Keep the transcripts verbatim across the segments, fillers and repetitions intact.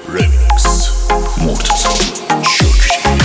رمیکس مرتضی شکری.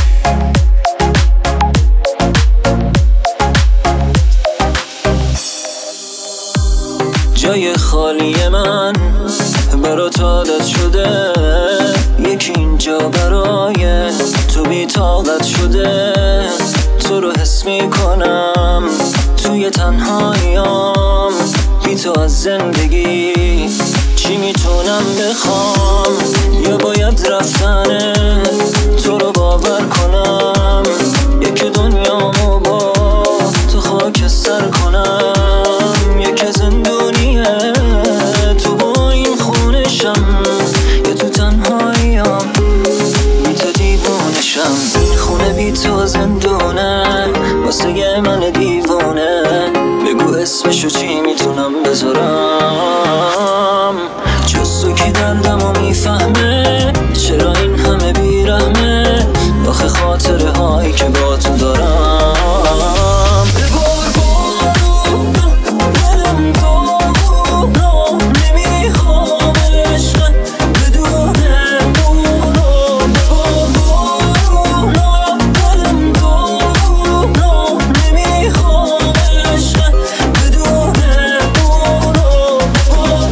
جای خالی من برات عادت شده، یکی اینجا برای تو بی طاقت شده. تو رو حس میکنم توی تنهاییام، بی تو از زندگی چی میتونم بخوام؟ یا باید رفتن تو رو باور کنم، یک دنیامو با تو خاکستر کنم. یک زندونیه تو با این خونشم، یا تو تنهاییام بی تو دیوونشم. این خونه بی تو زندونه واسه من دیوونه. بگو اسمشو چی میتونم بذارم؟ جز تو کی دردمو میفهمه؟ چرا این همه بیرحمه؟ آخه خاطره هایی که با تو دارم. ببار بارو دلم دارو نمیخوام عشق بدونه بورو. ببار بارو دلم دارو نمیخوام عشق بدونه بورو. ببار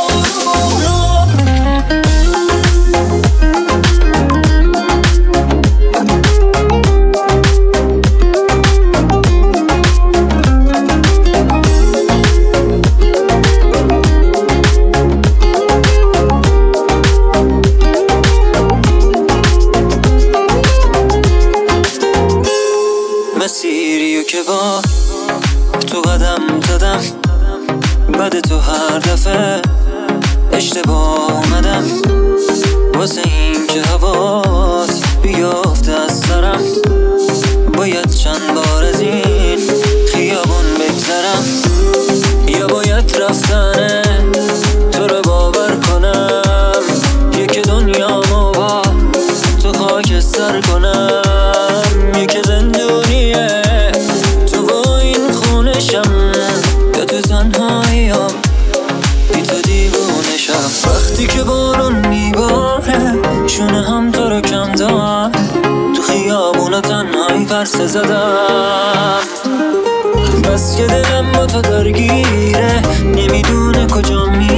مسیریو که با تو قدم دادم، بعد تو هر دفعه اشتباه اومدم. واسه این که هوات بیافته از سرم، باید چند بار از این خیابون بگذرم. یا باید رفتن تو رو باور کنم، یک دنیامو با تو خاکستر کنم. یک زندونیه تو با این خونشم، یا تو تنهاییام بی تو دیوونشم. وقتی که بارون میباره شونه هم تو رو کم دارم، تو خیابون تنهایی فرسه زدم. بس که دلم با تو درگیره، نمیدونه کجا می